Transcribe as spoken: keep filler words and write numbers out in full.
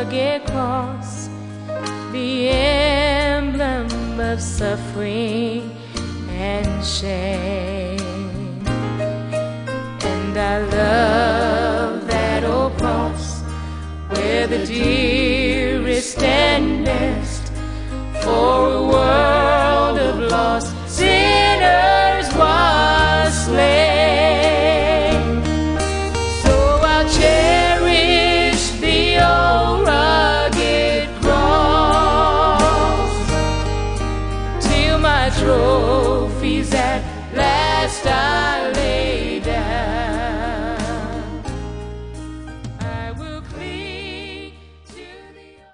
rugged cross, the emblem of suffering and shame. And I love that old cross where the dearest and best for a world